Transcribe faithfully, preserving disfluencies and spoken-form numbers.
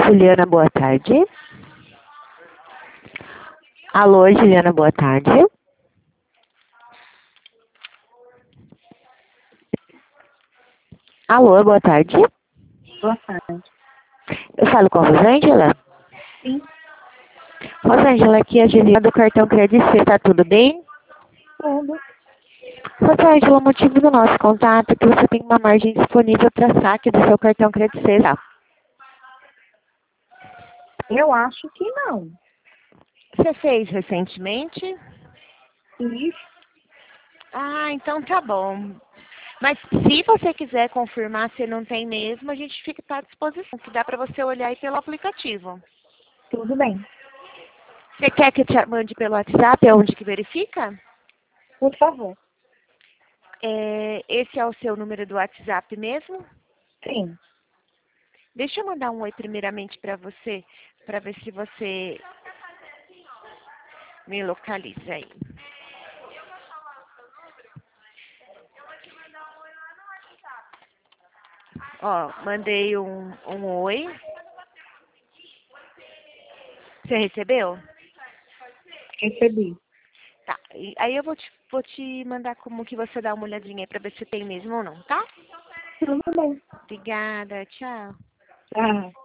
Juliana, boa tarde. Alô, Juliana, boa tarde. Alô, boa tarde. Boa tarde. Eu falo com a Rosângela? Sim. Rosângela, aqui é a Juliana do cartão Crédito C, tá tudo bem? Tudo. Rosângela, o motivo do nosso contato é que você tem uma margem disponível para saque do seu cartão Crédito C, tá? Eu acho que não. Você fez recentemente? Isso. Ah, então tá bom. Mas se você quiser confirmar se não tem mesmo, a gente fica tá à disposição, que dá para você olhar aí pelo aplicativo. Tudo bem. Você quer que eu te mande pelo WhatsApp, é onde que verifica? Por favor. É, esse é o seu número do WhatsApp mesmo? Sim. Deixa eu mandar um oi primeiramente para você, para ver se você me localiza aí. Ó, mandei um, um oi. Você recebeu? Recebi. Tá. E aí eu vou te, vou te mandar como que você dá uma olhadinha aí para ver se tem mesmo ou não, tá? Tudo bem. Obrigada, tchau. Tá.